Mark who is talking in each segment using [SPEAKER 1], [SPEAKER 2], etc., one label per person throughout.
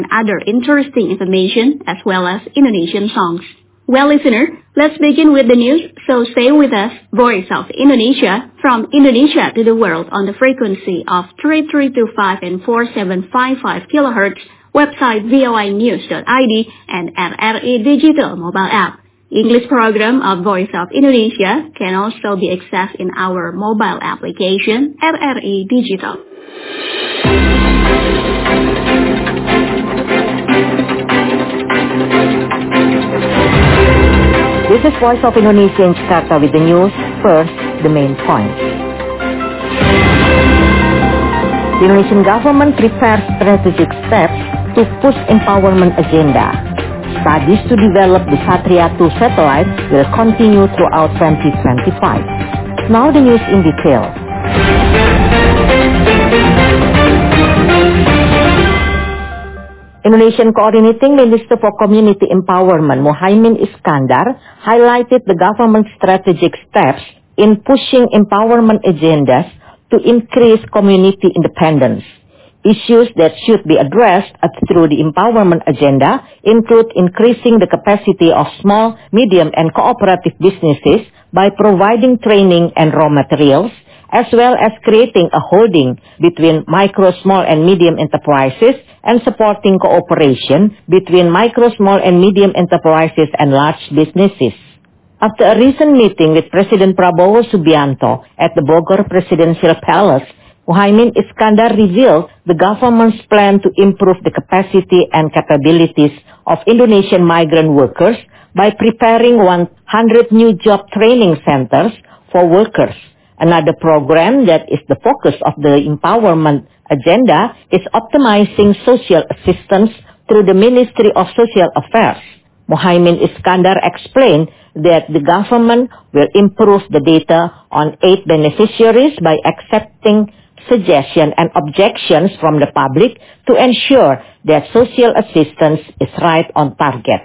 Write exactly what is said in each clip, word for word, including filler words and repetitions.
[SPEAKER 1] other interesting information as well as Indonesian songs. Well, listener, let's begin with the news, so stay with us, Voice of Indonesia, from Indonesia to the world on the frequency of three three two five and four seven five five kilohertz, website voi news dot I D, and R R A Digital mobile app. English program of Voice of Indonesia can also be accessed in our mobile application, R R A Digital.
[SPEAKER 2] This is Voice of Indonesia in Jakarta with the news. First, the main points. The Indonesian government prepares strategic steps to push empowerment agenda. Studies to develop the Satria two satellite will continue throughout twenty twenty-five. Now the news in detail. Indonesian Coordinating Minister for Community Empowerment, Muhaimin Iskandar, highlighted the government's strategic steps in pushing empowerment agendas to increase community independence. Issues that should be addressed through the empowerment agenda include increasing the capacity of small, medium, and cooperative businesses by providing training and raw materials, as well as creating a holding between micro, small, and medium enterprises and supporting cooperation between micro, small, and medium enterprises and large businesses. After a recent meeting with President Prabowo Subianto at the Bogor Presidential Palace, Muhaimin Iskandar revealed the government's plan to improve the capacity and capabilities of Indonesian migrant workers by preparing one hundred new job training centers for workers. Another program that is the focus of the empowerment agenda is optimizing social assistance through the Ministry of Social Affairs. Muhaimin Iskandar explained that the government will improve the data on aid beneficiaries by accepting suggestions and objections from the public to ensure that social assistance is right on target.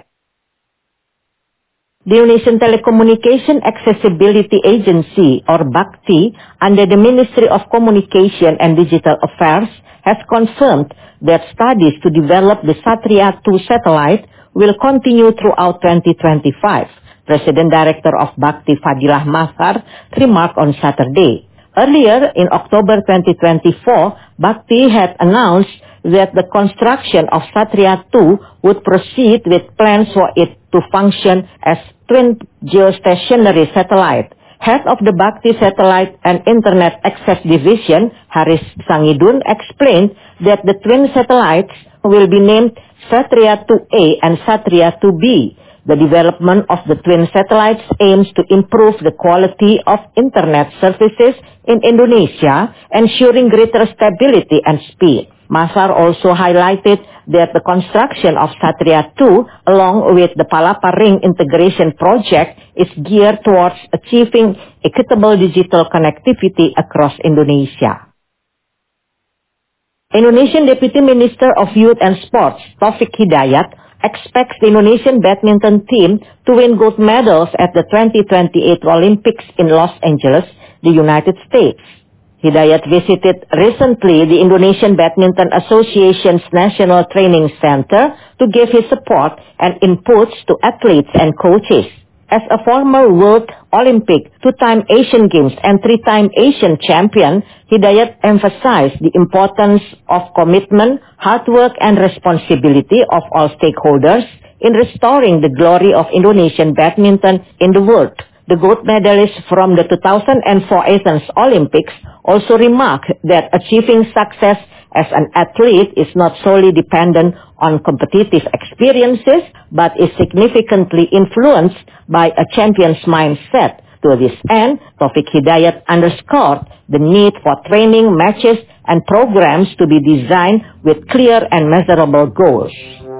[SPEAKER 2] The Indonesian Telecommunication Accessibility Agency, or BAKTI, under the Ministry of Communication and Digital Affairs, has confirmed that studies to develop the Satria two satellite will continue throughout twenty twenty-five. President Director of BAKTI, Fadilah Mazhar, remarked on Saturday. Earlier, in October twenty twenty-four, BAKTI had announced that the construction of Satria two would proceed with plans for it to function as twin geostationary satellite. Head of the BAKTI Satellite and Internet Access Division, Haris Sangidun, explained that the twin satellites will be named Satria two A and Satria two B. The development of the twin satellites aims to improve the quality of internet services in Indonesia, ensuring greater stability and speed. Mazhar also highlighted that the construction of Satria two, along with the Palapa Ring Integration Project, is geared towards achieving equitable digital connectivity across Indonesia. Indonesian Deputy Minister of Youth and Sports, Taufik Hidayat, expects the Indonesian badminton team to win gold medals at the twenty twenty-eight Olympics in Los Angeles, the United States. Hidayat visited recently the Indonesian Badminton Association's National Training Center to give his support and inputs to athletes and coaches. As a former World Olympic, two-time Asian Games, and three-time Asian champion, Hidayat emphasized the importance of commitment, hard work, and responsibility of all stakeholders in restoring the glory of Indonesian badminton in the world. The gold medalist from the two thousand four Athens Olympics also remarked that achieving success as an athlete is not solely dependent on competitive experiences, but is significantly influenced by a champion's mindset. To this end, Taufik Hidayat underscored the need for training, matches, and programs to be designed with clear and measurable goals.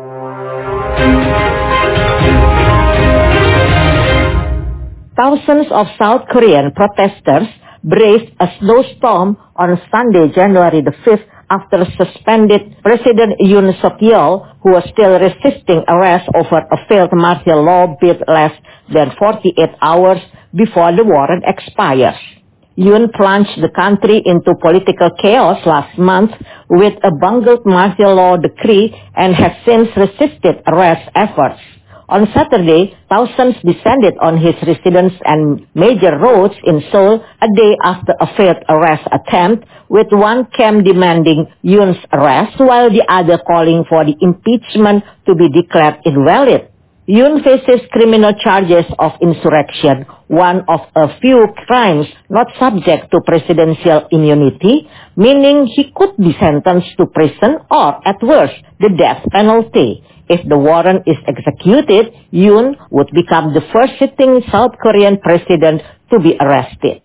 [SPEAKER 2] Thousands of South Korean protesters braved a snowstorm on Sunday, January the fifth, after suspended President Yoon Suk-yeol, who was still resisting arrest over a failed martial law bid less than forty-eight hours before the warrant expires. Yoon plunged the country into political chaos last month with a bungled martial law decree and has since resisted arrest efforts. On Saturday, thousands descended on his residence and major roads in Seoul a day after a failed arrest attempt, with one camp demanding Yoon's arrest while the other calling for the impeachment to be declared invalid. Yoon faces criminal charges of insurrection, one of a few crimes not subject to presidential immunity, meaning he could be sentenced to prison or, at worst, the death penalty. If the warrant is executed, Yoon would become the first sitting South Korean president to be arrested.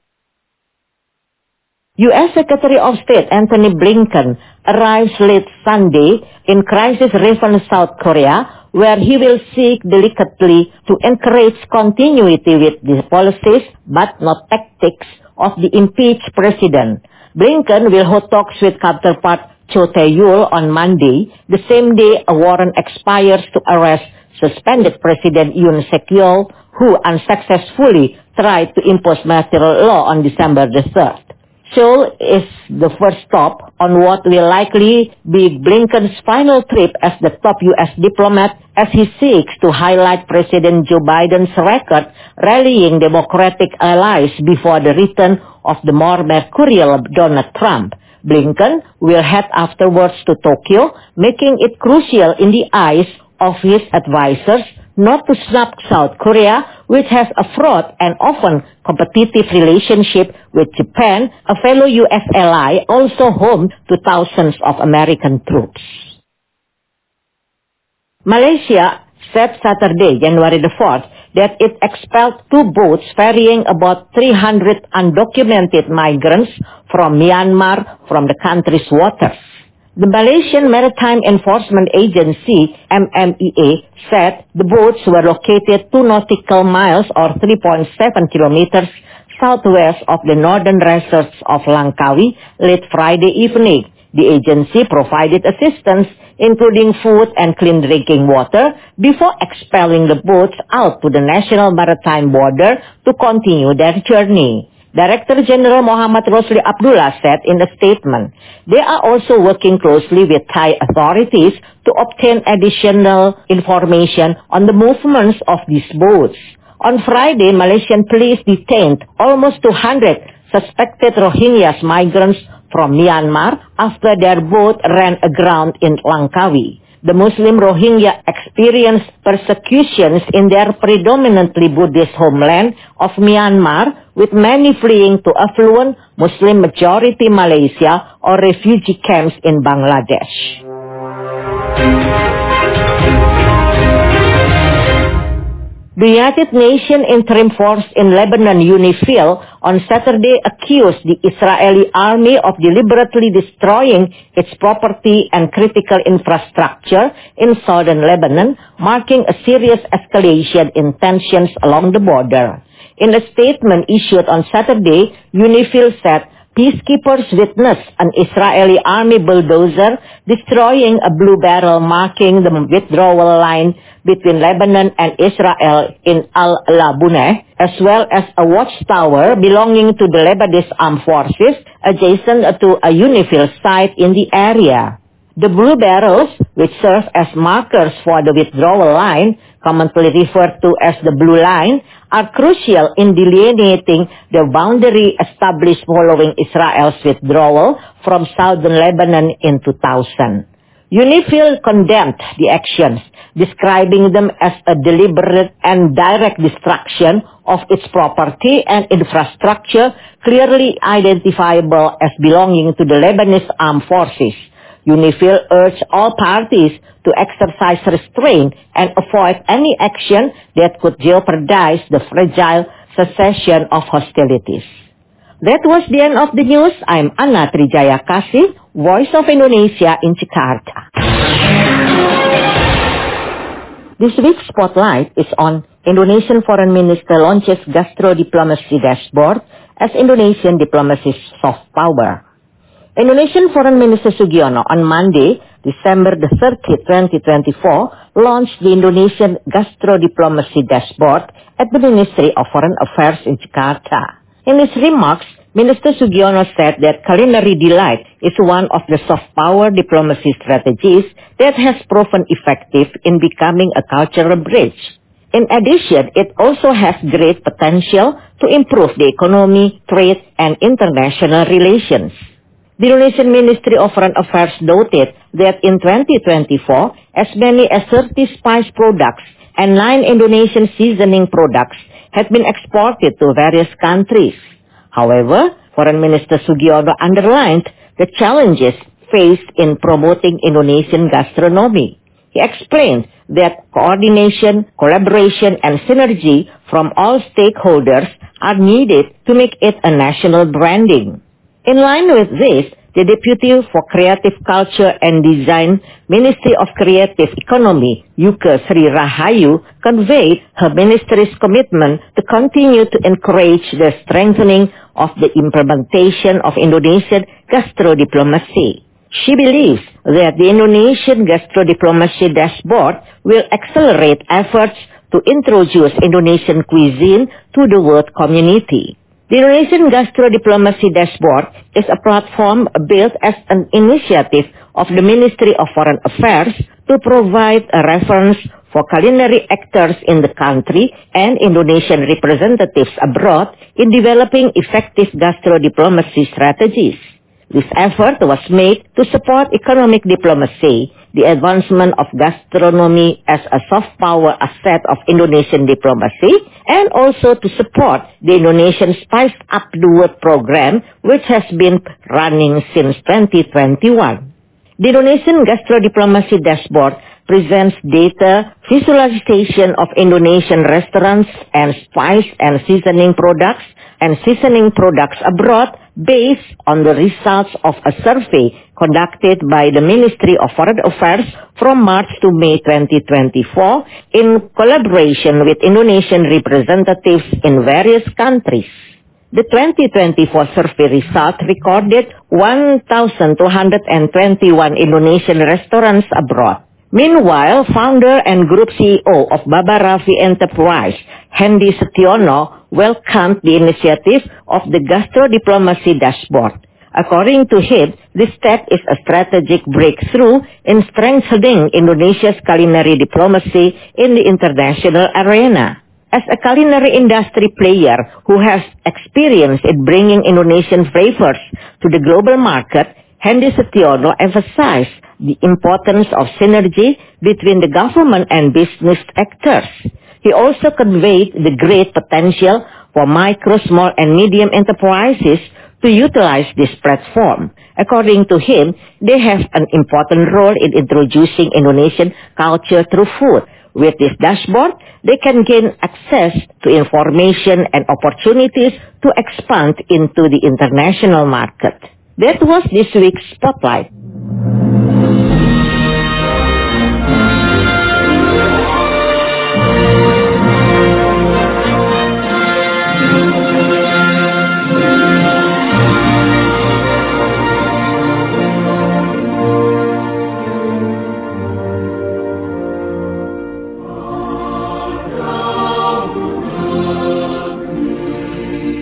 [SPEAKER 2] U S Secretary of State Antony Blinken arrives late Sunday in crisis-riven South Korea, where he will seek delicately to encourage continuity with the policies but not tactics of the impeached president. Blinken will hold talks with counterpart Cho Tae-yul on Monday, the same day a warrant expires to arrest suspended President Yoon Suk-yeol, who unsuccessfully tried to impose martial law on December the third. Seoul is the first stop on what will likely be Blinken's final trip as the top U S diplomat, as he seeks to highlight President Joe Biden's record rallying Democratic allies before the return of the more mercurial Donald Trump. Blinken will head afterwards to Tokyo, making it crucial in the eyes of his advisors not to snub South Korea, which has a fraught and often competitive relationship with Japan, a fellow U S ally also home to thousands of American troops. Malaysia said Saturday, January the fourth, that it expelled two boats ferrying about three hundred undocumented migrants from Myanmar from the country's waters. The Malaysian Maritime Enforcement Agency, M M E A, said the boats were located two nautical miles or three point seven kilometers southwest of the northern resorts of Langkawi late Friday evening. The agency provided assistance, including food and clean drinking water, before expelling the boats out to the national maritime border to continue their journey. Director General Muhammad Rosli Abdullah said in a statement, they are also working closely with Thai authorities to obtain additional information on the movements of these boats. On Friday, Malaysian police detained almost two hundred suspected Rohingya migrants from Myanmar after their boat ran aground in Langkawi. The Muslim Rohingya experienced persecutions in their predominantly Buddhist homeland of Myanmar, with many fleeing to affluent Muslim-majority Malaysia or refugee camps in Bangladesh. The United Nations Interim Force in Lebanon, UNIFIL, on Saturday accused the Israeli army of deliberately destroying its property and critical infrastructure in southern Lebanon, marking a serious escalation in tensions along the border. In a statement issued on Saturday, UNIFIL said peacekeepers witnessed an Israeli army bulldozer destroying a blue barrel marking the withdrawal line between Lebanon and Israel in Al-Labuneh, as well as a watchtower belonging to the Lebanese Armed Forces adjacent to a UNIFIL site in the area. The blue barrels, which serve as markers for the withdrawal line, commonly referred to as the Blue Line, are crucial in delineating the boundary established following Israel's withdrawal from southern Lebanon in two thousand. UNIFIL condemned the actions, describing them as a deliberate and direct destruction of its property and infrastructure clearly identifiable as belonging to the Lebanese Armed Forces. UNIFIL urged all parties to exercise restraint and avoid any action that could jeopardize the fragile cessation of hostilities. That was the end of the news. I'm Anna Trijaya Kasih, Voice of Indonesia in Jakarta. This week's spotlight is on Indonesian Foreign Minister launches Gastro Diplomacy Dashboard as Indonesian diplomacy's soft power. Indonesian Foreign Minister Sugiono on Monday, December the thirtieth, twenty twenty-four, launched the Indonesian Gastro Diplomacy Dashboard at the Ministry of Foreign Affairs in Jakarta. In his remarks, Minister Sugiono said that culinary delight is one of the soft power diplomacy strategies that has proven effective in becoming a cultural bridge. In addition, it also has great potential to improve the economy, trade, and international relations. The Indonesian Ministry of Foreign Affairs noted that in twenty twenty-four, as many as thirty spice products and nine Indonesian seasoning products had been exported to various countries. However, Foreign Minister Sugiono underlined the challenges faced in promoting Indonesian gastronomy. He explained that coordination, collaboration, and synergy from all stakeholders are needed to make it a national branding. In line with this, the Deputy for Creative Culture and Design, Ministry of Creative Economy, Yuke Sri Rahayu, conveyed her ministry's commitment to continue to encourage the strengthening of the implementation of Indonesian gastro-diplomacy. She believes that the Indonesian Gastro-Diplomacy Dashboard will accelerate efforts to introduce Indonesian cuisine to the world community. The Indonesian Gastro-Diplomacy Dashboard is a platform built as an initiative of the Ministry of Foreign Affairs to provide a reference for culinary actors in the country and Indonesian representatives abroad in developing effective gastro-diplomacy strategies. This effort was made to support economic diplomacy, the advancement of gastronomy as a soft power asset of Indonesian diplomacy, and also to support the Indonesian Spice Up the World program, which has been running since twenty twenty-one. The Indonesian Gastro-Diplomacy Dashboard presents data visualization of Indonesian restaurants and spice and seasoning products and seasoning products abroad based on the results of a survey conducted by the Ministry of Foreign Affairs from March to May twenty twenty-four in collaboration with Indonesian representatives in various countries. The twenty twenty-four survey result recorded one thousand two hundred twenty-one Indonesian restaurants abroad. Meanwhile, founder and group C E O of Baba Raffi Enterprise, Hendy Setiono, welcomed the initiative of the Gastro-Diplomacy Dashboard. According to him, this step is a strategic breakthrough in strengthening Indonesia's culinary diplomacy in the international arena. As a culinary industry player who has experience in bringing Indonesian flavors to the global market, Hendy Setiono emphasized the importance of synergy between the government and business actors. He also conveyed the great potential for micro, small, and medium enterprises to utilize this platform. According to him, they have an important role in introducing Indonesian culture through food. With this dashboard, they can gain access to information and opportunities to expand into the international market. That was this week's Spotlight.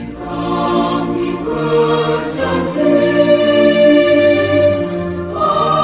[SPEAKER 3] Oh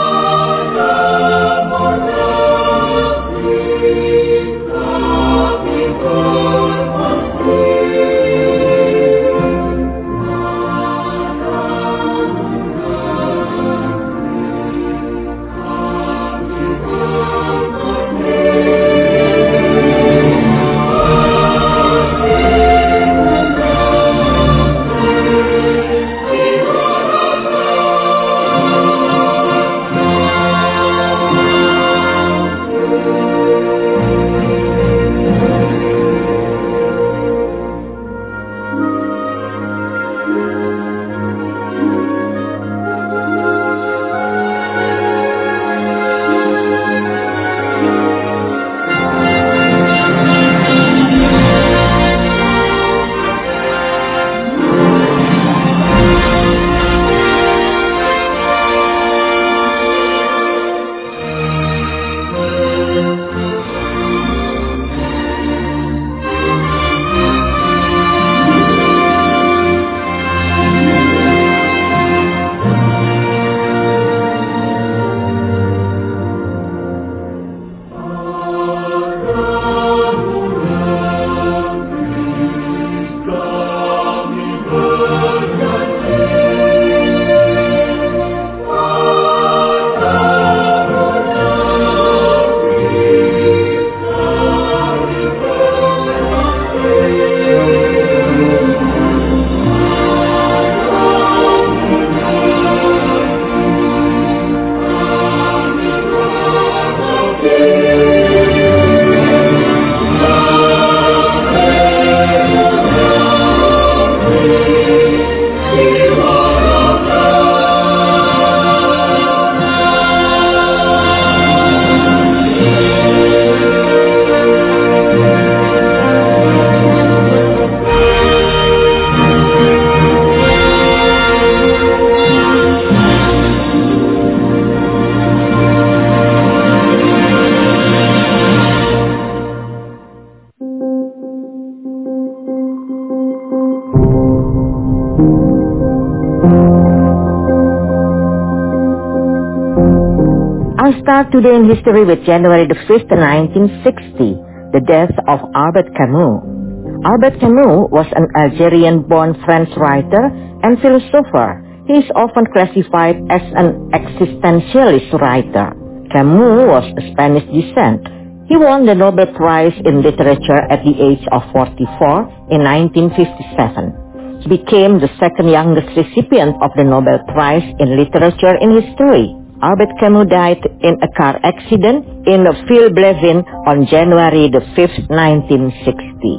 [SPEAKER 2] start today in history with January the fifth, nineteen sixty, the death of Albert Camus. Albert Camus was an Algerian-born French writer and philosopher. He is often classified as an existentialist writer. Camus was of Spanish descent. He won the Nobel Prize in Literature at the age of forty-four in nineteen fifty-seven. He became the second youngest recipient of the Nobel Prize in Literature in history. Albert Camus died in a car accident in Villeblevin on January the fifth, nineteen sixty.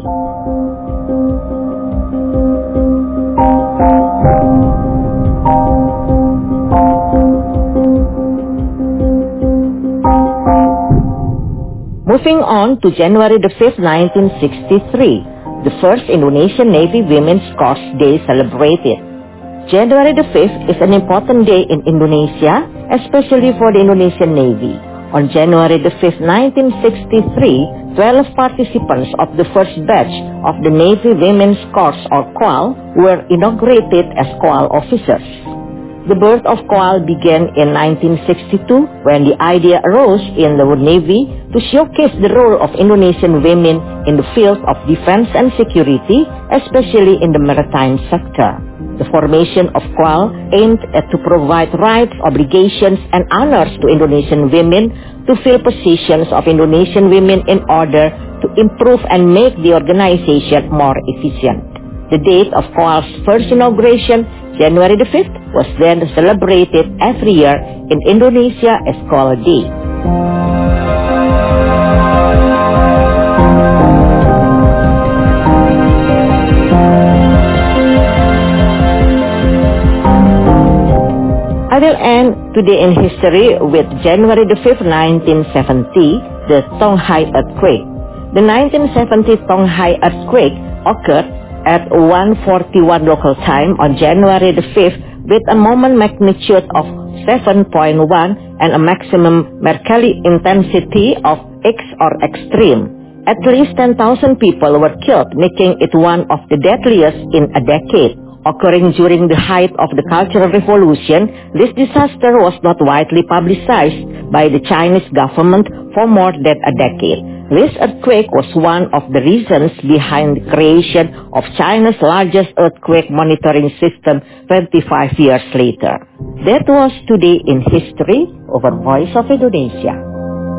[SPEAKER 2] Moving on to January the fifth, nineteen sixty-three, the first Indonesian Navy Women's Course Day celebrated. January the fifth is an important day in Indonesia, especially for the Indonesian Navy. On January the fifth, nineteen sixty-three, twelve participants of the first batch of the Navy Women's Course or C O A L were inaugurated as C O A L officers. The birth of C O A L began in nineteen sixty-two when the idea arose in the Navy to showcase the role of Indonesian women in the field of defense and security, especially in the maritime sector. The formation of C O A L aimed at to provide rights, obligations, and honors to Indonesian women to fill positions of Indonesian women in order to improve and make the organization more efficient. The date of C O A L's first inauguration, January the fifth, was then celebrated every year in Indonesia as C O A L Day. I will end today in history with January the fifth, nineteen seventy, the Tonghai earthquake. The nineteen seventy Tonghai earthquake occurred at one forty-one local time on January the fifth with a moment magnitude of seven point one and a maximum Mercalli intensity of X or extreme. At least ten thousand people were killed, making it one of the deadliest in a decade. Occurring during the height of the Cultural Revolution, this disaster was not widely publicized by the Chinese government for more than a decade. This earthquake was one of the reasons behind the creation of China's largest earthquake monitoring system twenty-five years later. That was today in history over Voice of Indonesia.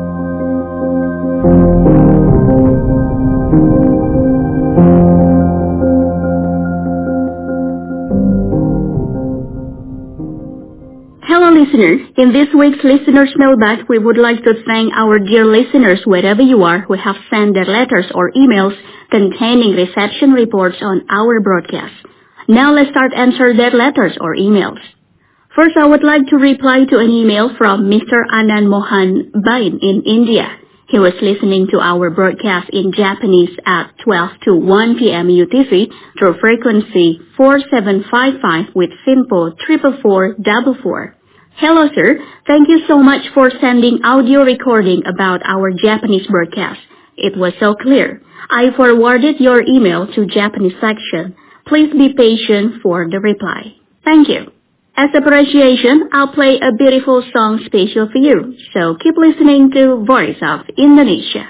[SPEAKER 1] Hello listeners, in this week's Listener's Mailbag, we would like to thank our dear listeners wherever you are who have sent their letters or emails containing reception reports on our broadcast. Now let's start answer their letters or emails. First, I would like to reply to an email from Mister Anand Mohan Bain in India. He was listening to our broadcast in Japanese at twelve to one p.m. U T C through frequency four seven five five with SINPO four four four four. Hello sir, thank you so much for sending audio recording about our Japanese broadcast. It was so clear. I forwarded your email to Japanese section. Please be patient for the reply. Thank you. As appreciation, I'll play a beautiful song special for you. So keep listening to Voice of Indonesia.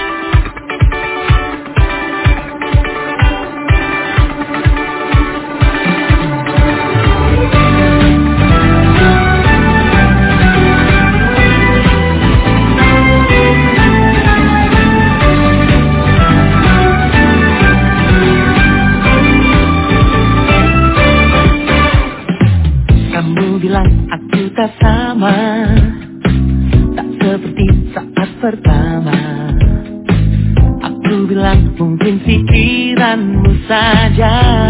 [SPEAKER 3] Tak sama, tak seperti saat pertama. Aku bilang mungkin pikiranmu saja.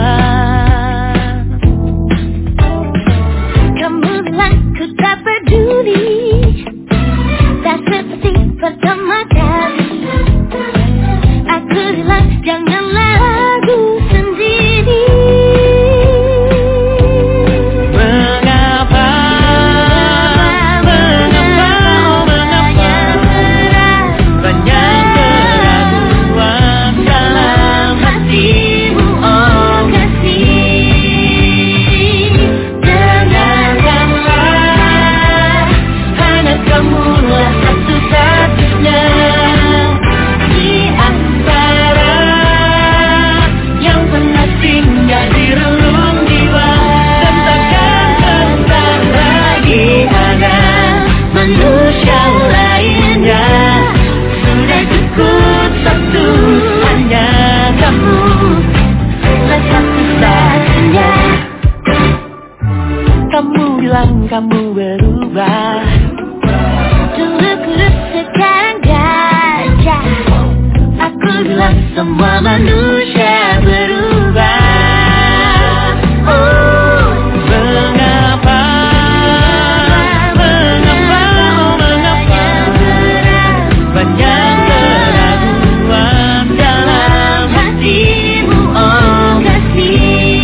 [SPEAKER 4] Kamu bilang ku tak peduli, tak seperti pertama kali. Aku bilang janganlah ragu sendiri.
[SPEAKER 3] Banyak keraguan dalam hatimu, oh kasih.
[SPEAKER 4] semua manusia berubah. Oh,
[SPEAKER 3] Mengapa, mengapa, oh mengapa banyak keraguan dalam hatimu, oh kasih.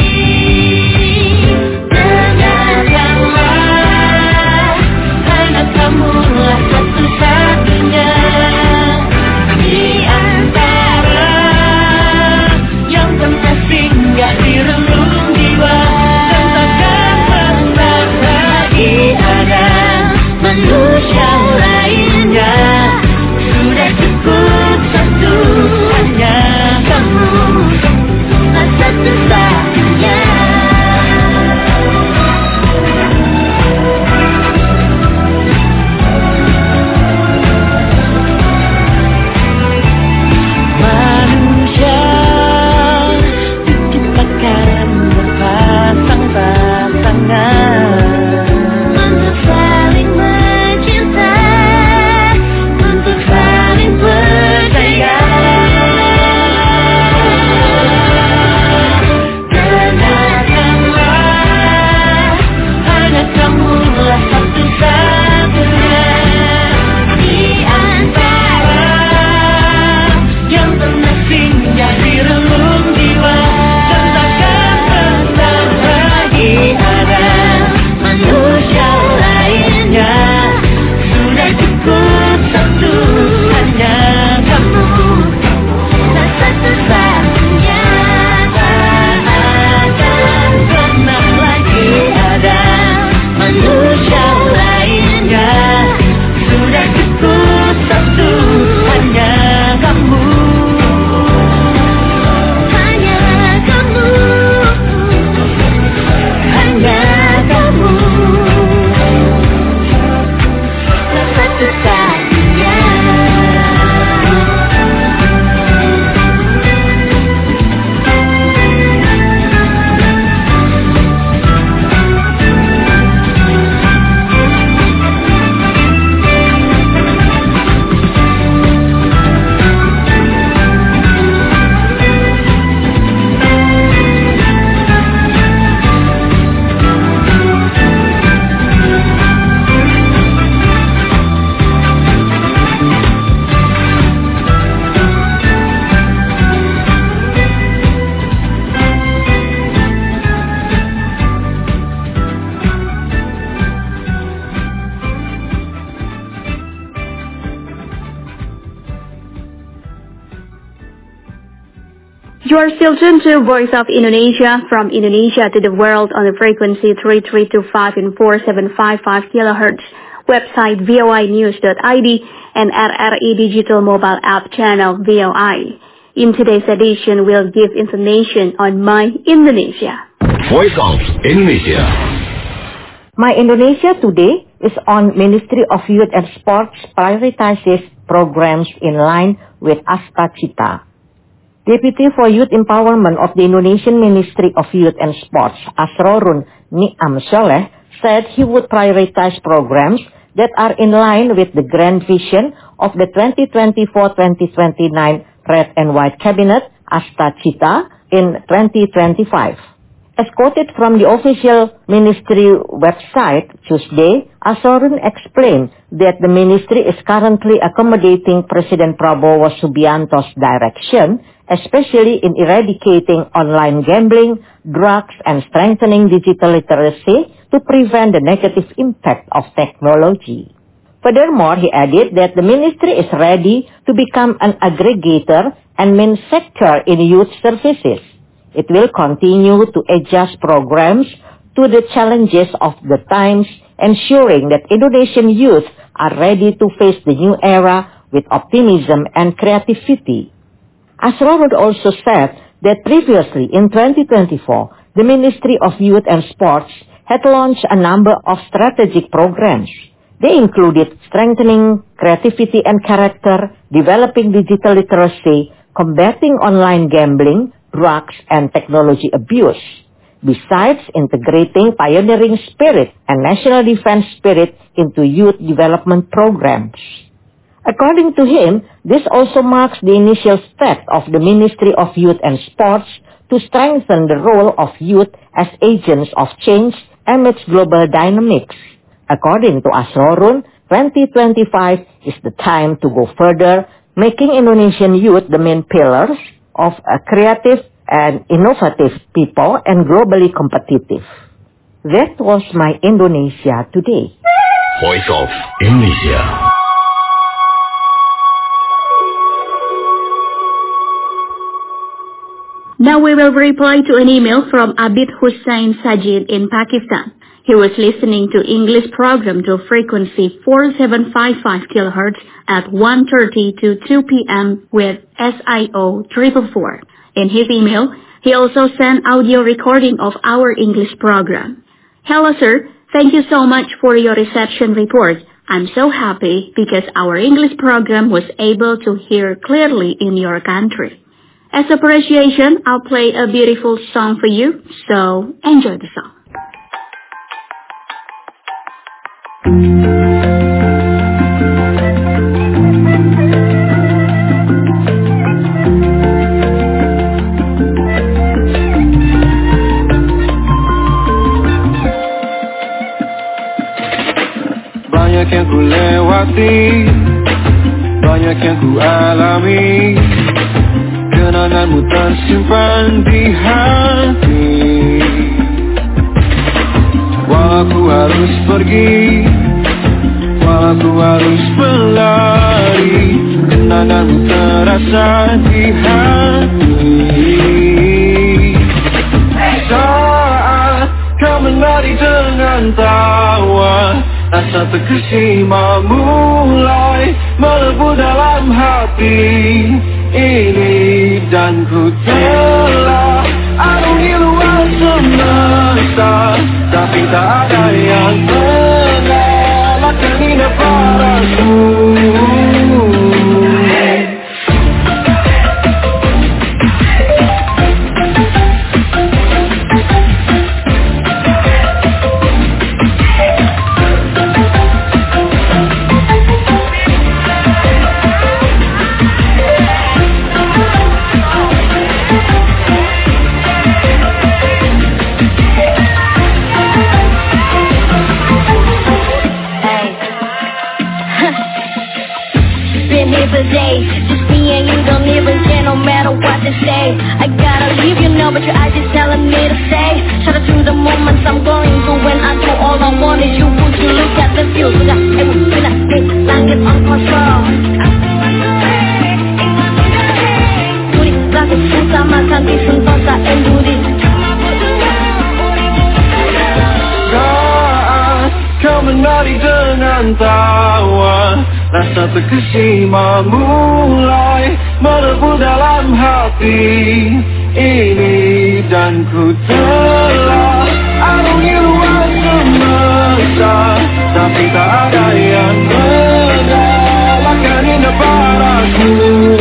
[SPEAKER 3] Dengarkanlah, hanya kamulah satu-satunya di antara yang pernah singgah di relung jiwa, dan takkan pernah lagi ada manusia lainnya. Sudah cukup satu, hanya kamu, satu-satunya. Manusia diciptakan berpasang-pasangan
[SPEAKER 4] Untuk saling mencinta, untuk saling percaya.
[SPEAKER 3] Dengarkanlah, hanya kamulah satu-satunya di antara yang pernah singgah di relung jiwa, dan takkan pernah lagi ada manusia lainnya. Sudah cukup satu, hanya kamu,
[SPEAKER 4] Dan satu-satunya.
[SPEAKER 3] tak akan pernah lagi ada manusia lainnya. Sudah cukup satu, hanya kamu.
[SPEAKER 4] Hanya kamu,
[SPEAKER 3] Hanya kamu,
[SPEAKER 4] dan satu-satunya.
[SPEAKER 1] You are still tuned to Voice of Indonesia from Indonesia to the world on the frequency three three two five and four seven five five kilohertz, website v o i news dot i d, and R R I Digital Mobile App channel V O I. In today's edition, we'll give information on My Indonesia.
[SPEAKER 5] Voice of Indonesia.
[SPEAKER 2] My Indonesia today is on Ministry of Youth and Sports prioritizes programs in line with Asta Cita. Deputy for Youth Empowerment of the Indonesian Ministry of Youth and Sports, Asrorun Niam Soleh, said he would prioritize programs that are in line with the grand vision of the twenty twenty-four to twenty twenty-nine Red and White Cabinet, Asta Cita, in twenty twenty-five. As quoted from the official ministry website Tuesday, Asrorun explained that the ministry is currently accommodating President Prabowo Subianto's direction, especially in eradicating online gambling, drugs, and strengthening digital literacy to prevent the negative impact of technology. Furthermore, he added that the ministry is ready to become an aggregator and main sector in youth services. It will continue to adjust programs to the challenges of the times, ensuring that Indonesian youth are ready to face the new era with optimism and creativity. Asrorun also said that previously in twenty twenty-four, the Ministry of Youth and Sports had launched a number of strategic programs. They included strengthening creativity and character, developing digital literacy, combating online gambling, drugs, and technology abuse, besides integrating pioneering spirit and national defense spirit into youth development programs. According to him, this also marks the initial step of the Ministry of Youth and Sports to strengthen the role of youth as agents of change amidst global dynamics. According to Asrorun, twenty twenty-five is the time to go further, making Indonesian youth the main pillars of a creative and innovative people and globally competitive. That was my Indonesia today.
[SPEAKER 5] Voice of Indonesia.
[SPEAKER 1] Now we will reply to an email from Abid Hussain Sajid in Pakistan. He was listening to English program to frequency four seven five five kilohertz at one thirty to two p.m. with S I O four four four. In his email, he also sent audio recording of our English program. Hello sir, thank you so much for your reception report. I'm so happy because our English program was able to hear clearly in your country. As appreciation, I'll play a beautiful song for you, so enjoy the song.
[SPEAKER 6] Banyak yang ku lewati, banyak yang ku alami, kenanganmu tersimpan di hati. Walau ku harus pergi, walau ku harus berlari, kenanganmu terasa di hati. Saat kau menari dengan tawa, rasa terkesima mulai melebu dalam hati ini, dan ku telah arungi luar semesta, tapi tak ada yang mengalahkan indah padaku.
[SPEAKER 4] Just me and you, don't even care no matter what they say. I gotta leave you now, but your eyes just telling me to stay. Shout out to the moments I'm going through when I do all I want is you. Would you look at the view? Sudah, eh, bila, eh, langit on control. Budi, langit bersama kanti sentosa and budi.
[SPEAKER 6] Saat kau menari dengan tawa, rasa terkesima mulai melebu dalam hati ini, dan ku telah arungi luar semesta, tapi tak ada yang mengalahkan indah padaku.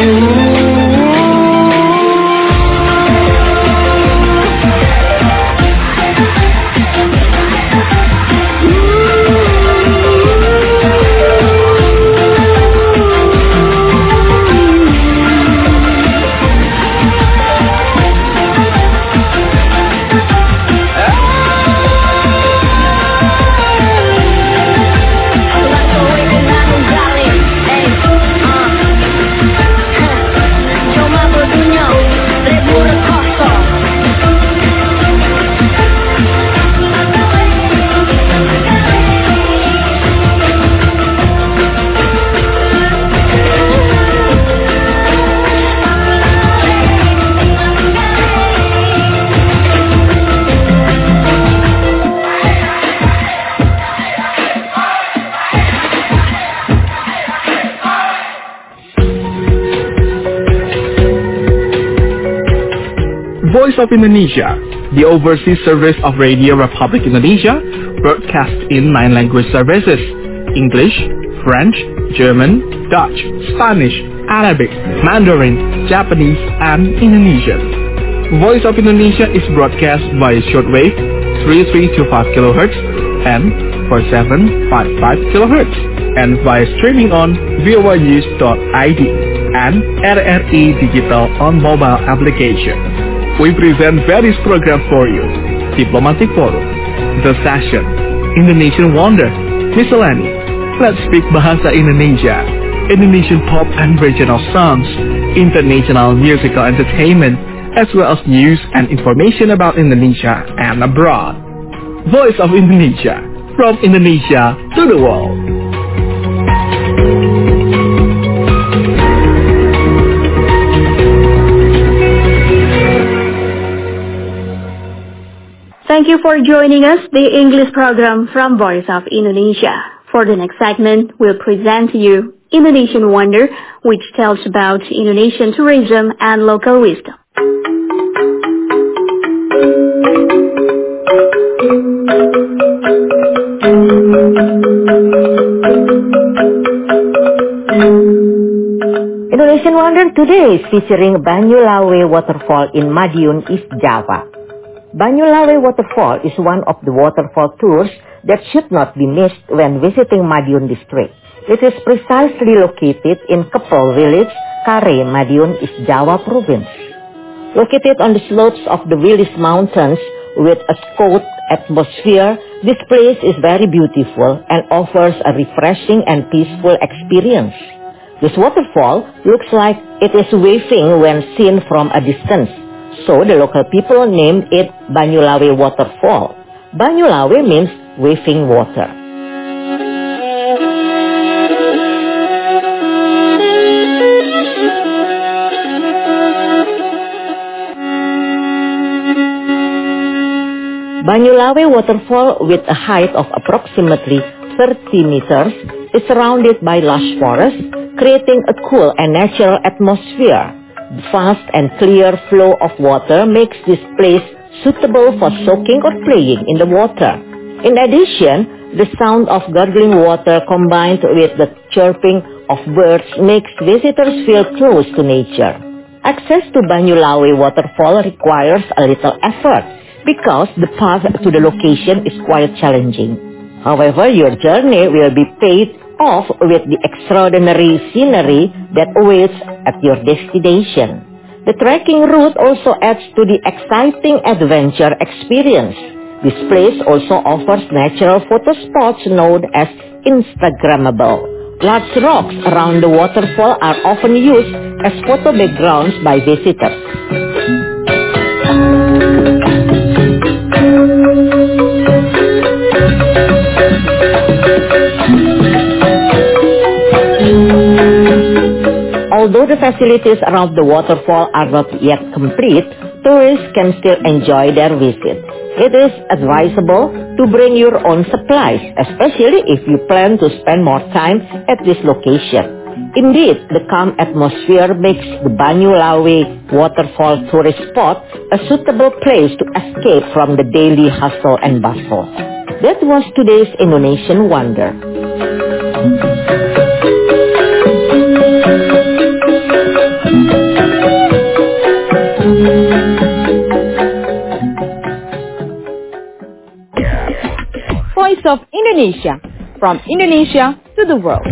[SPEAKER 7] Voice of Indonesia, the overseas service of Radio Republic Indonesia, broadcast in nine language services: English, French, German, Dutch, Spanish, Arabic, Mandarin, Japanese, and Indonesian. Voice of Indonesia is broadcast via shortwave three three two five kilohertz and four seven five five kilohertz. and via streaming on v o a news dot i d and R R E Digital on mobile application. We present various programs for you. Diplomatic Forum, The Session, Indonesian Wonder, Miscellany, Let's Speak Bahasa Indonesia, Indonesian Pop and Regional Songs, International Musical Entertainment, as well as news and information about Indonesia and abroad. Voice of Indonesia, from Indonesia to the world.
[SPEAKER 1] Thank you for joining us, the English program from Voice of Indonesia. For the next segment, we'll present to you Indonesian Wonder, which tells about Indonesian tourism and local wisdom.
[SPEAKER 2] Indonesian Wonder today is featuring Banyulawe Waterfall in Madiun, East Java. Banyulawe Waterfall is one of the waterfall tours that should not be missed when visiting Madiun district. It is precisely located in Kepel village, Kare, Madiun, East Java province. Located on the slopes of the Wilis Mountains with a cold atmosphere, this place is very beautiful and offers a refreshing and peaceful experience. This waterfall looks like it is waving when seen from a distance. So the local people named it Banyulawe Waterfall. Banyulawe means waving water. Banyulawe Waterfall, with a height of approximately thirty meters, is surrounded by lush forest, creating a cool and natural atmosphere. The fast and clear flow of water makes this place suitable for soaking or playing in the water. In addition, the sound of gurgling water combined with the chirping of birds makes visitors feel close to nature. Access to Banyulawe Waterfall requires a little effort because the path to the location is quite challenging. However, your journey will be paid off with the extraordinary scenery that awaits at your destination. The trekking route also adds to the exciting adventure experience. This place also offers natural photo spots known as Instagrammable. Large rocks around the waterfall are often used as photo backgrounds by visitors. Although the facilities around the waterfall are not yet complete, tourists can still enjoy their visit. It is advisable to bring your own supplies, especially if you plan to spend more time at this location. Indeed, the calm atmosphere makes the Banyulawe Waterfall tourist spot a suitable place to escape from the daily hustle and bustle. That was today's Indonesian Wonder.
[SPEAKER 8] Voice of Indonesia, from Indonesia to the world.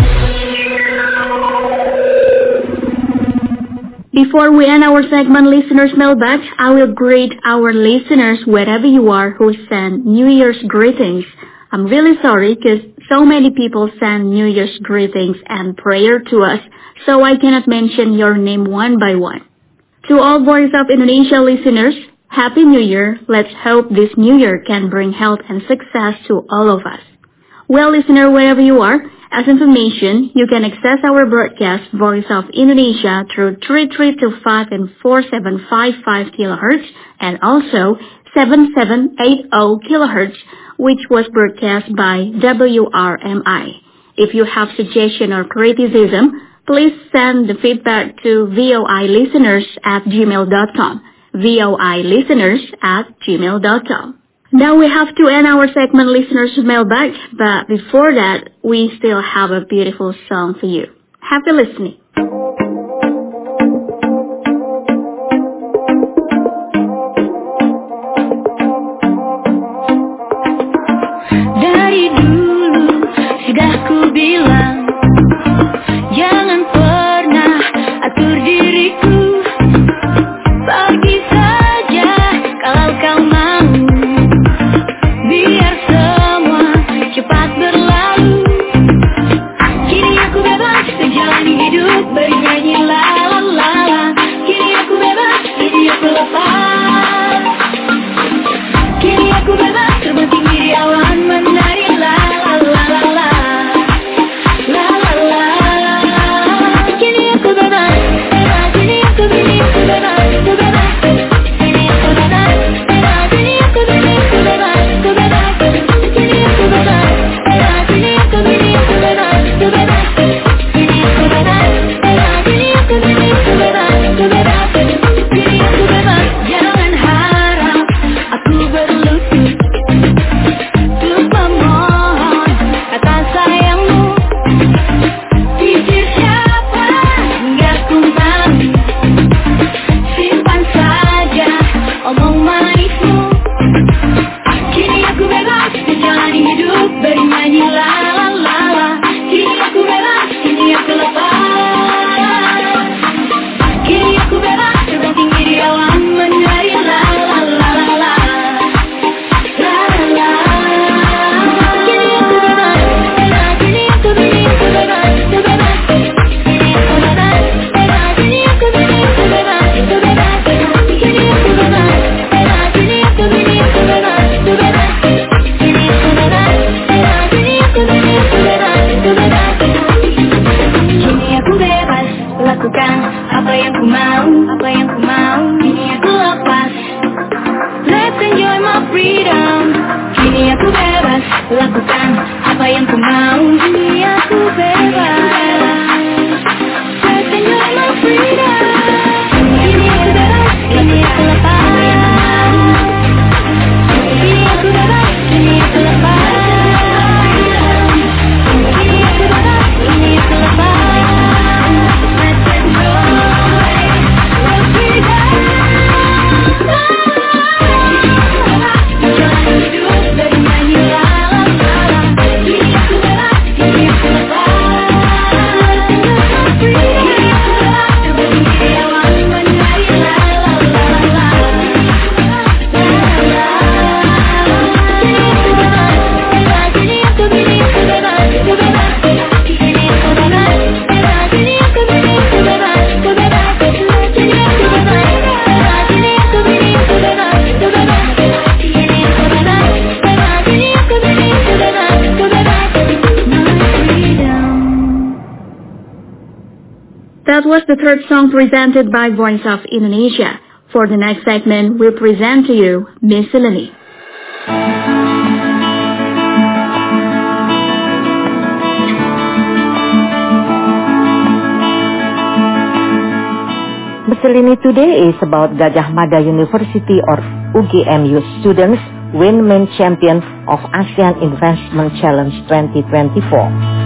[SPEAKER 1] Before we end our segment Listeners Mailbag, I will greet our listeners wherever you are who send New Year's greetings. I'm really sorry because so many people send New Year's greetings and prayer to us, so I cannot mention your name one by one. To all Voice of Indonesia listeners, Happy New Year. Let's hope this New Year can bring health and success to all of us. Well, listener, wherever you are, as information, you can access our broadcast Voice of Indonesia through three three two five and four seven five five kilohertz and also seven seven eight zero kilohertz, which was broadcast by W R M I. If you have suggestion or criticism, please send the feedback to voilisteners at gmail dot com. voilisteners at gmail dot com. Now we have to end our segment Listeners Mailbag, but before that, we still have a beautiful song for you. Happy listening.
[SPEAKER 4] Dari dulu sudah ku bilang lakukan apa yang ku mau, apa yang ku mau. Kini aku lepas. Let's enjoy my freedom. Kini aku bebas, lakukan apa yang ku mau. Kini aku bebas. Let's enjoy my freedom. Kini aku bebas, kini aku lepas. Kini aku bebas, kini aku lepas. Kini aku bebas, kini aku lepas. Let's enjoy my freedom.
[SPEAKER 1] That was the third song presented by Voice of Indonesia. For the next segment, we present to you Miscellany.
[SPEAKER 2] Miscellany today is about Gadjah Mada University or U G M U students win main champion of ASEAN Investment Challenge twenty twenty-four.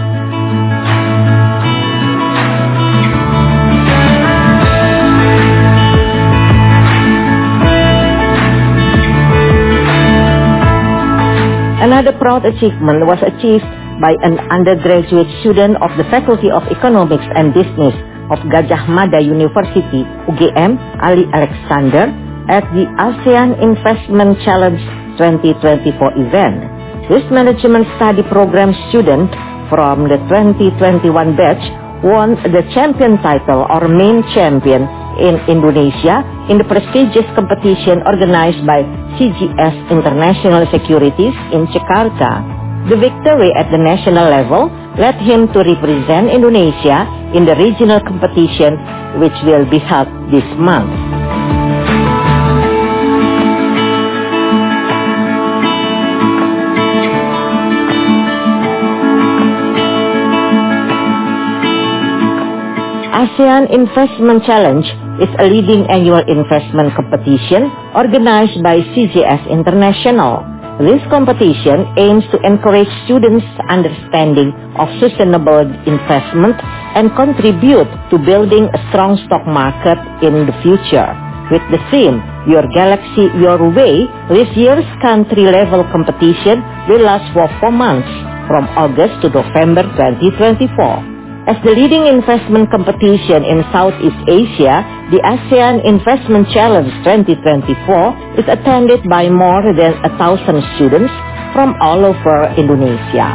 [SPEAKER 2] Another proud achievement was achieved by an undergraduate student of the Faculty of Economics and Business of Gadjah Mada University, U G M, Ali Alexander, at the ASEAN Investment Challenge twenty twenty-four event. This management study program student from the twenty twenty-one batch won the champion title or main champion in Indonesia in the prestigious competition organized by C G S International Securities in Jakarta. The victory at the national level led him to represent Indonesia in the regional competition, which will be held this month. ASEAN Investment Challenge is a leading annual investment competition organized by C G S International. This competition aims to encourage students' understanding of sustainable investment and contribute to building a strong stock market in the future. With the theme, Your Galaxy, Your Way, this year's country-level competition will last for four months, from August to November twenty twenty-four. As the leading investment competition in Southeast Asia, the ASEAN Investment Challenge twenty twenty-four is attended by more than a thousand students from all over Indonesia.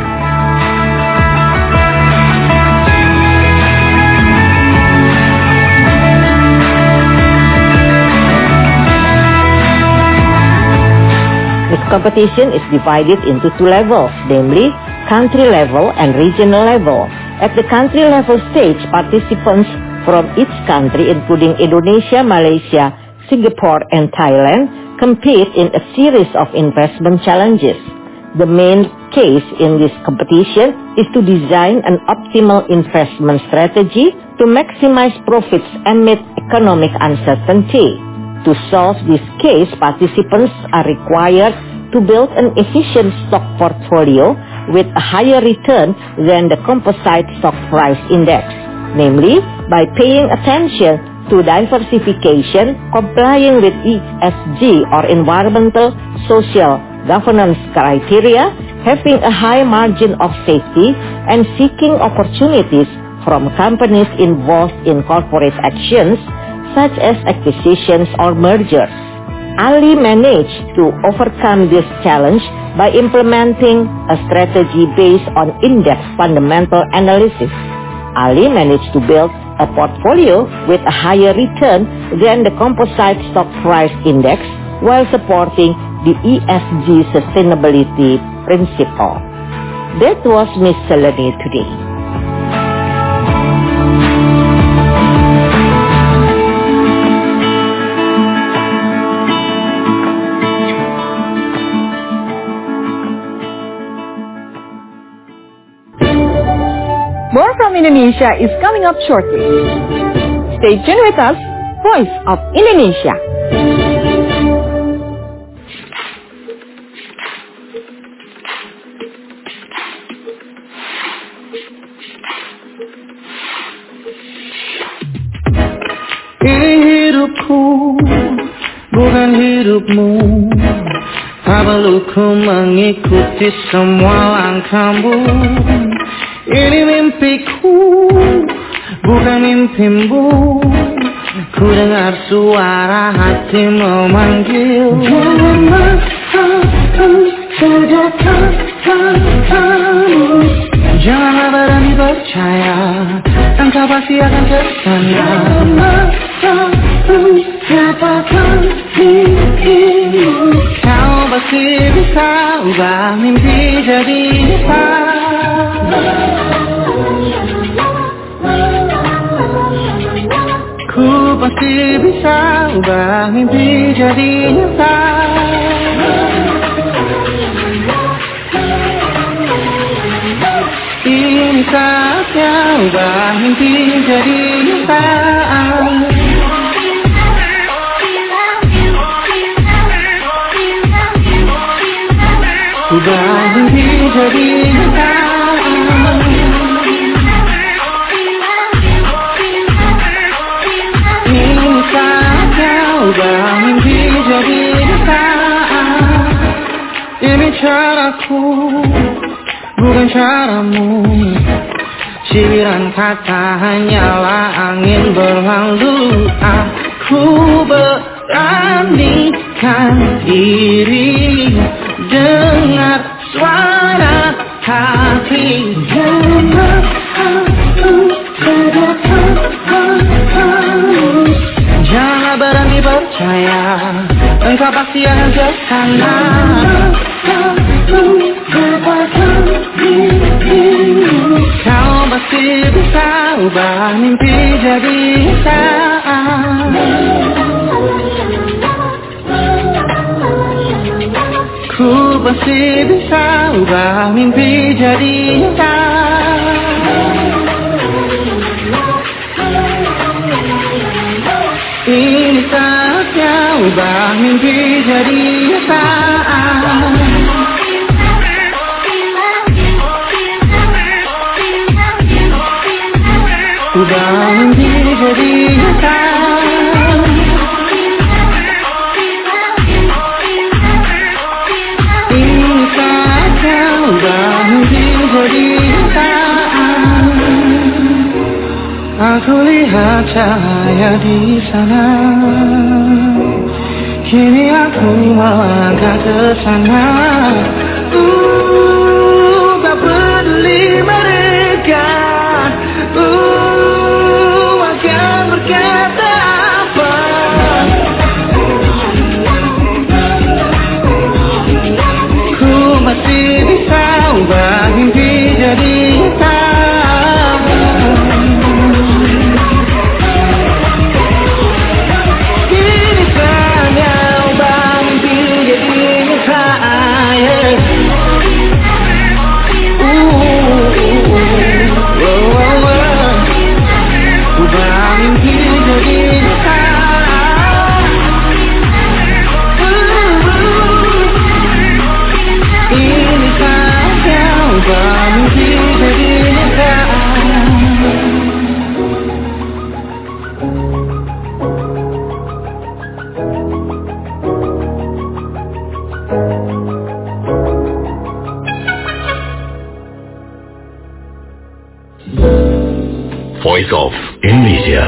[SPEAKER 2] This competition is divided into two levels, namely country level and regional level. At the country level stage, participants from each country, including Indonesia, Malaysia, Singapore, and Thailand, compete in a series of investment challenges. The main case in this competition is to design an optimal investment strategy to maximize profits amid economic uncertainty. To solve this case, participants are required to build an efficient stock portfolio with a higher return than the composite stock price index, namely by paying attention to diversification, complying with E S G or environmental, social, governance criteria, having a high margin of safety, and seeking opportunities from companies involved in corporate actions such as acquisitions or mergers. Ali managed to overcome this challenge by implementing a strategy based on in-depth fundamental analysis. Ali managed to build a portfolio with a higher return than the composite stock price index while supporting the E S G sustainability principle. That was Miscellany today.
[SPEAKER 8] Indonesia is coming up shortly. Stay tuned with us, Voice of Indonesia.
[SPEAKER 6] Ini hidupku, bukan hidupmu. Tak perlu ku mengikuti semua langkahmu. Ini mimpiku, bukan mimpimu. Ku dengar suara hati memanggil. Jangan mahu sedekat-dekatmu. Janganlah berani percaya, engkau pasti akan tersana. Mahu dapatkan mimpimu. Kau pasti bisa ubah mimpi jadi nyata. Ku pasti bisa ubah mimpi jadi nyata. Ini saatnya ubah mimpi jadi nyata. Ubah mimpi jadi nyata. Ini saatnya ubah mimpi jadi nyata. Ini caraku, bukan caramu. Cibiran kata hanyalah angin berlalu. Aku beranikan diri, dengar suara hati. Jangan aku sedekat-dekatmu. Jangan berani percaya, engkau pasti akan tersana. Kau pasti bisa ubah mimpi jadi nyata. Ku pasti bisa ubah mimpi jadi nyata. Ini saatnya ubah mimpi jadi nyata. Ubah mimpi jadi nyata. Ini saatnya ubah mimpi jadi nyata. Aku lihat cahaya di sana. Kini aku melangkah ke sana. Uh, tak peduli mereka. Uh, akan berkata apa. Ku masih bisa ubah mimpi jadi nyata.
[SPEAKER 5] Voice of Indonesia.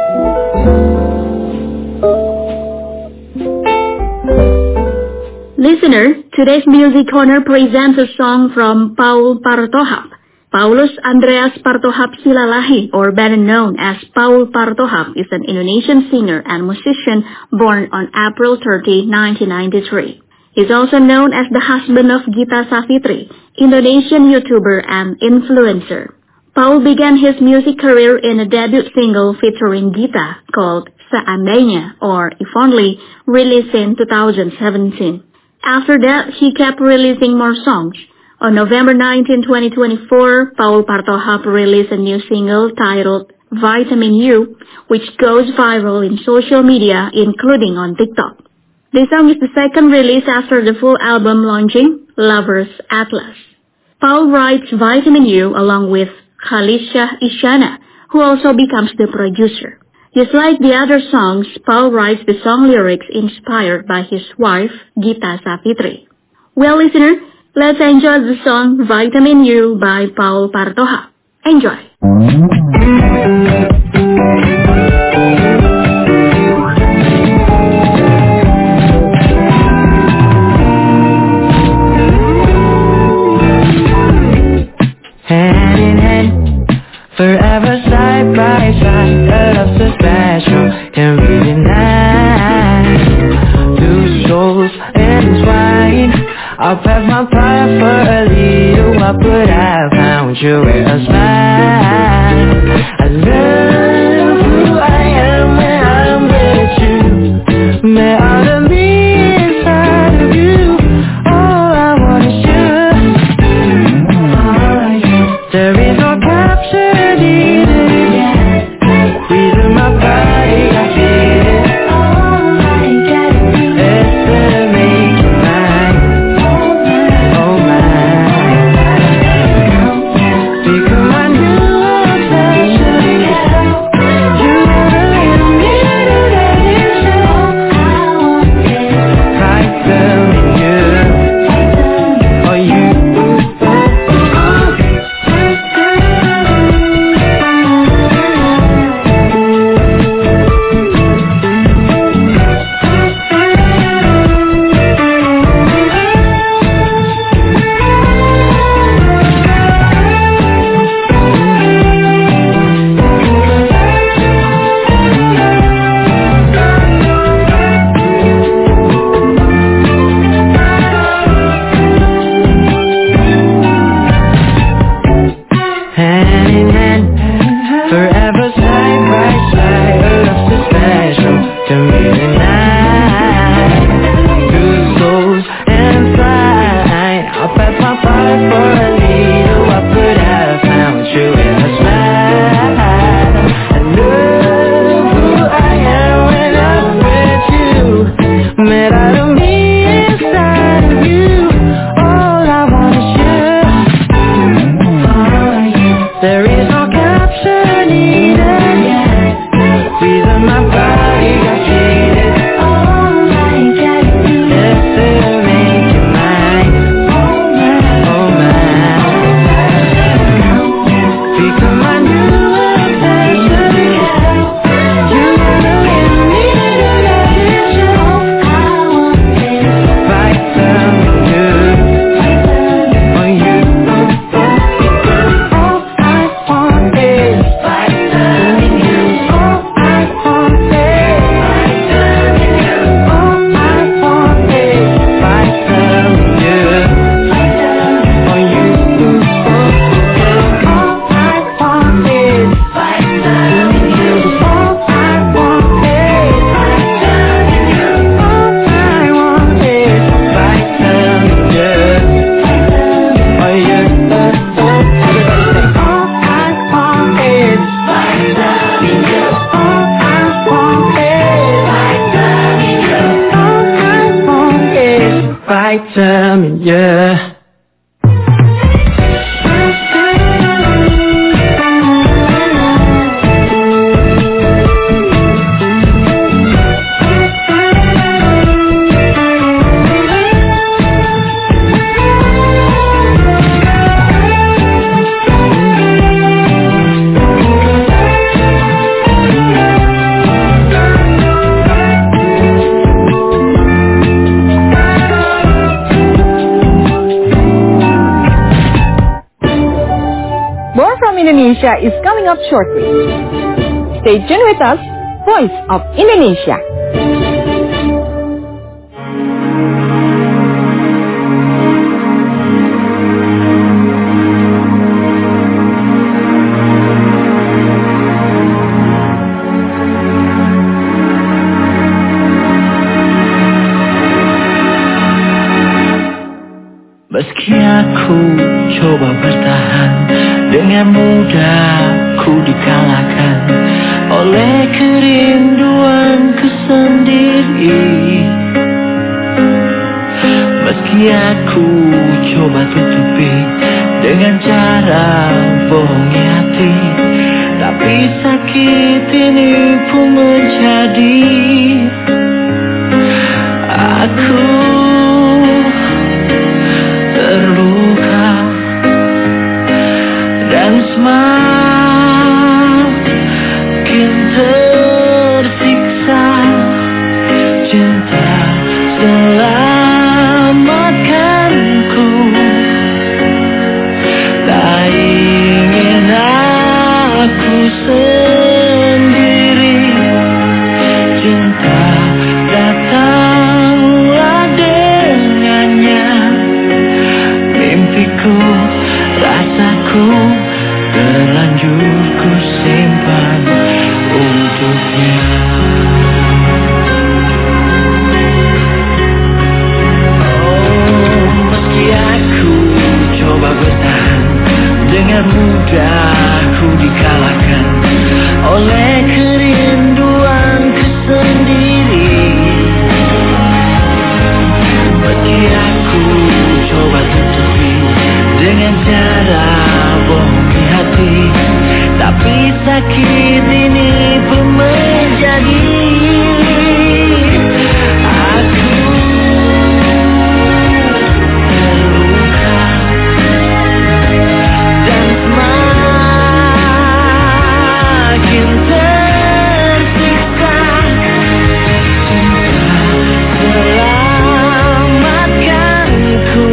[SPEAKER 1] Listener, today's Music Corner presents a song from Paul Partohap. Paulus Andreas Partohap Silalahi, or better known as Paul Partohap, is an Indonesian singer and musician born on April thirtieth, nineteen ninety-three. He's also known as the husband of Gita Savitri, Indonesian YouTuber and influencer. Paul began his music career in a debut single featuring Gita called Seandainya, or If Only, released in two thousand seventeen. After that, he kept releasing more songs. On November nineteenth, twenty twenty-four, Paul Partoha released a new single titled Vitamin U, which goes viral in social media, including on TikTok. This song is the second release after the full album launching, Lover's Atlas. Paul writes Vitamin U along with Khalisha Isyana, who also becomes the producer. Just like the other songs, Paul writes the song lyrics inspired by his wife, Gita Savitri. Well, listener, let's enjoy the song Vitamin U by Paul Partoha. Enjoy!
[SPEAKER 3] Hand in hand, forever side by side, a love so special, can be denied. Two souls entwined, I'll pass my pride for a little while, but I found you with a smile. I love who I am when I'm with you. May all of me inside of you. All I want is you. There is no capture needed. Reason my body got cheated. It's to make you mine. Oh mine. Become my new obsession. You really need addition. Vitamin U. Oh you. Hand in hand, forever side by side, a love so special, can be denied. Two souls inside, I'll pass my pride for a little while, but I found you in a smile. I love who I am when I'm with you. Made out of me inside of you. All I want is you. There is no capture needed. Reason my body got cheated. Just to make you mine. Oh mine. Become my new obsession. You really need addition. Vitamin U. Oh you. Vitamin, yeah.
[SPEAKER 8] Indonesia is coming up shortly. Stay tuned with us, Voice of Indonesia.
[SPEAKER 3] Meski aku Aku coba bertahan, dengan mudah ku dikalahkan oleh kerinduanku sendiri. Meski aku coba tutupi dengan cara bohongi hati, tapi sakit ini pun menjadi. Aku terluka dan semakin tersiksa. Cinta selamatkanku, tak ingin aku sendiri. Cinta datanglah dengannya, mimpiku, rasaku terlanjur ku simpan untuknya. Oh, meski aku coba bertahan, dengan mudah ku dikalahkan oleh kerinduanku sendiri. Meski aku coba tutupi dengan cara bohongi hati, tapi sakit ini pun menjadi. Aku terluka dan semakin tersiksa. Cinta selamatkanku.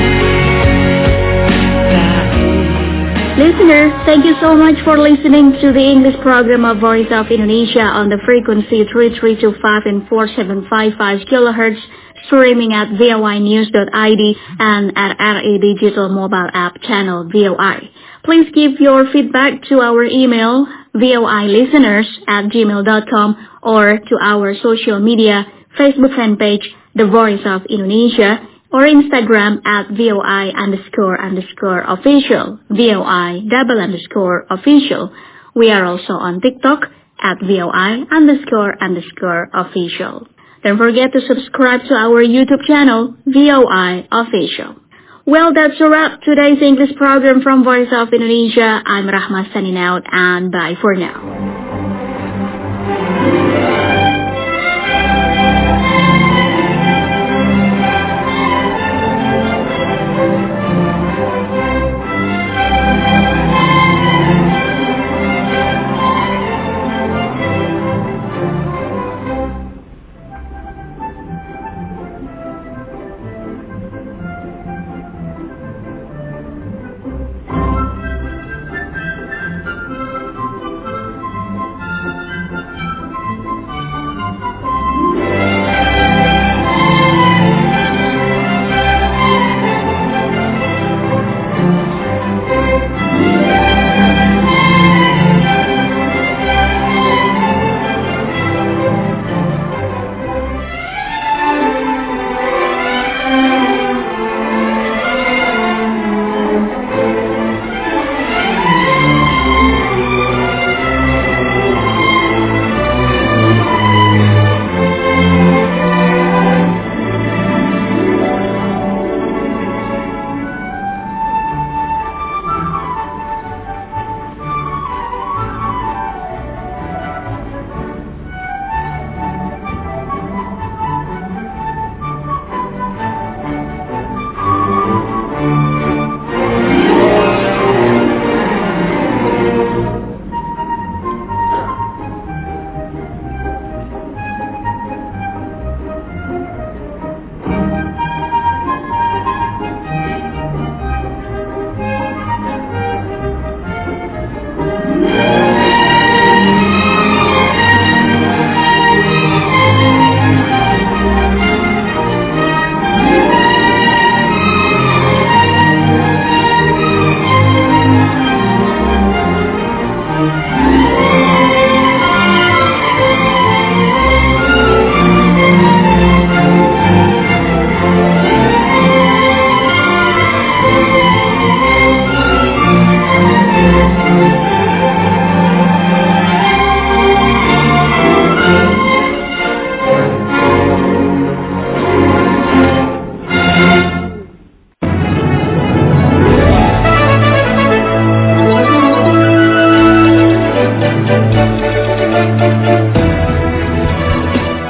[SPEAKER 1] Listeners, thank you so much for listening to the English program of Voice of Indonesia on the frequency three three two five and four seven five five kilohertz, streaming at V O I news dot I D and at R A Digital mobile app channel V O I. Please give your feedback to our email voilisteners at gmail dot com or to our social media Facebook fan page The Voice of Indonesia, or Instagram at VOI underscore underscore official, VOI double underscore official. We are also on TikTok at VOI underscore underscore official. Don't forget to subscribe to our YouTube channel, V O I official. Well, that's a wrap. Today's English program from Voice of Indonesia. I'm Rahma signing out, and bye for now.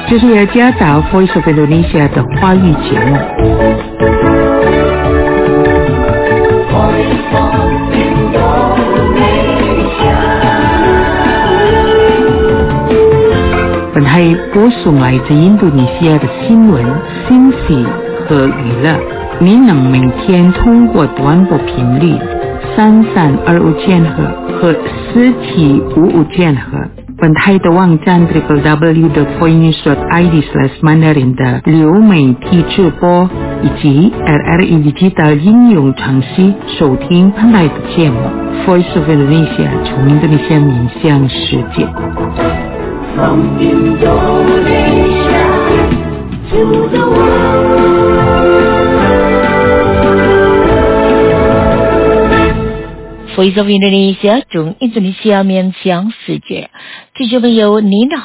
[SPEAKER 9] 就是要加找 Voice of Indonesia 的华语节目。本台播送来自印度尼西亚的新闻、信息和娱乐。您能每天通过短波频率三三二五千赫和四七五五千赫。本台的网站 double-u double-u double-u dot voinews dot i d slash mandarin 的流媒体直播以及 R R E Digital 应用程序收听本台的节目 Voice of Indonesia 从印度尼西亚面向世界。From Indonesia to the world。Voice of Indonesia 从印度尼西亚面向世界。听众朋友，您好。